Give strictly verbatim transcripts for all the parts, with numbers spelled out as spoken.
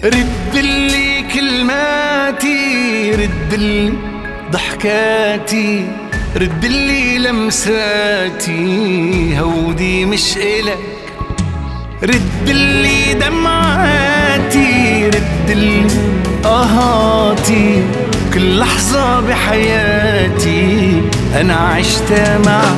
ردلي كلماتي، ردلي ضحكاتي، ردلي لمساتي، هودي مش إلك. ردلي دمعاتي، ردلي آهاتي، كل لحظة بحياتي أنا عشتها معك.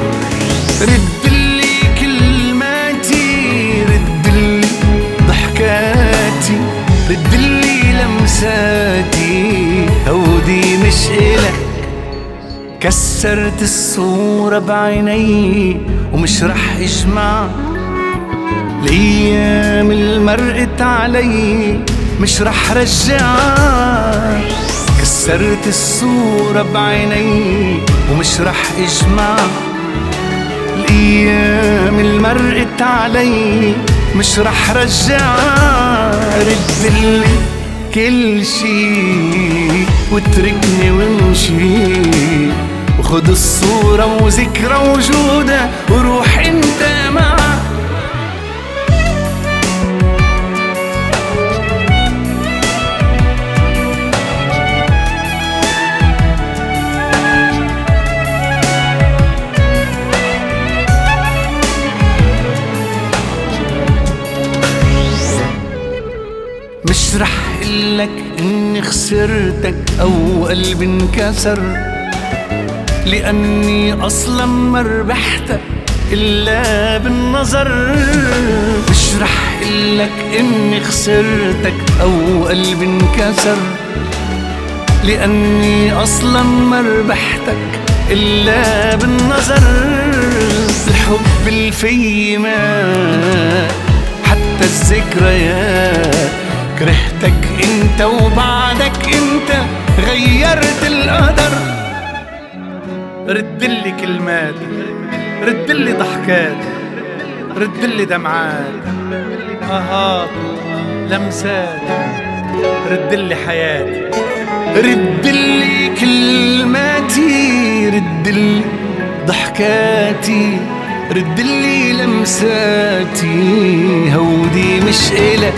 ردلي كلماتي، ردلي ضحكاتي، ردلي لمساتي، هودي مش إلك. كسرت الصورة بعيني ومش رح اجمعك، الأيام المرقت علي مش رح رجعك. كسرت الصورة بعيني ومش رح اجمعك، الأيام المرقت علي مش رح رجعك. ردلي كل شي واتركني وامشي، وخد الصورة وذكرى وجودها وروح انت معك. مش رح قلك اني خسرتك او قلبي انكسر، لاني اصلا ما ربحتك الا بالنظر. مش رح قلك اني خسرتك او قلبي انكسر، لاني اصلا ما ربحتك الا بالنظر. الحب الفي مات حتى الذكريات، كرهتك انت وبعدك انت غيرت القدر. ردلي كلماتي، ردلي ضحكاتي، ردلي دمعاتي، آهاتي، لمساتي، ردلي حياتي. ردلي كلماتي، ردلي ضحكاتي، ردلي لمساتي، هودي مش إلك.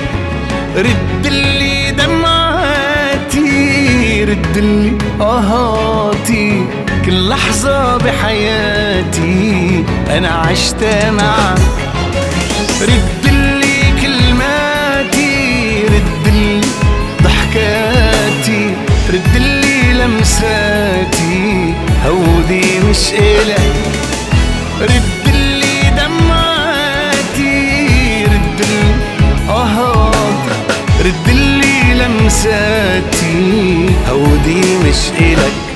ردلي دمعاتي، ردلي آهاتي، كل لحظة بحياتي أنا عشتها معك. ردلي كلماتي، ردلي ضحكاتي، ردلي لمساتي، هودي مش إلك. ردلي دمعاتي، ردلي آهاتي، ردلي لمساتي، هودي مش إلك.